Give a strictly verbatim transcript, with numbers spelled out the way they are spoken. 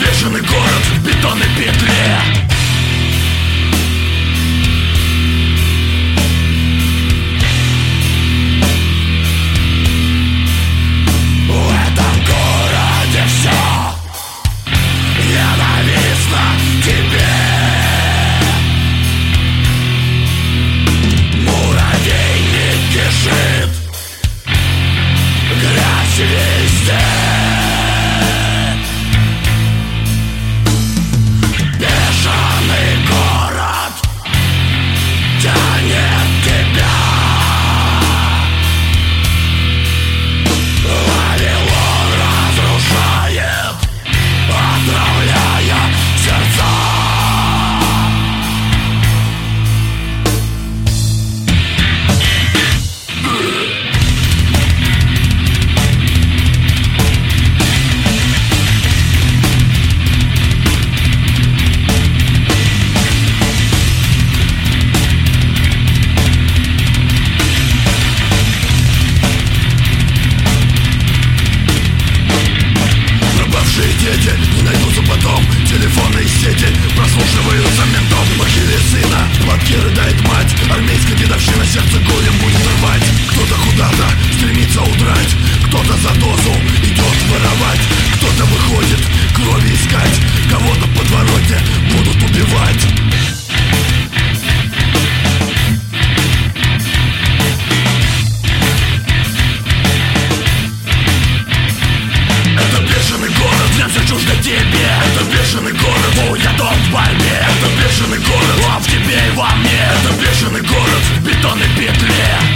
бешеный город в бетонной петле. Везде бешеный город тянет тебя. Вавилон разрушает, отравляя сердца. Дети не найдутся потом, телефонные сети прослушиваются ментом. В могиле сына платки рыдает мать, армейская дедовщина сердце горем будет рвать. Кто-то куда-то стремится удрать, кто-то за дозу идет воровать, кто-то выходит крови искать, кого-то в подворотне будут убивать. Все чуждо тебе. Это бешеный город, о, я дом в борьбе. Это бешеный город, а в тебе и во мне. Это бешеный город в бетонной петле.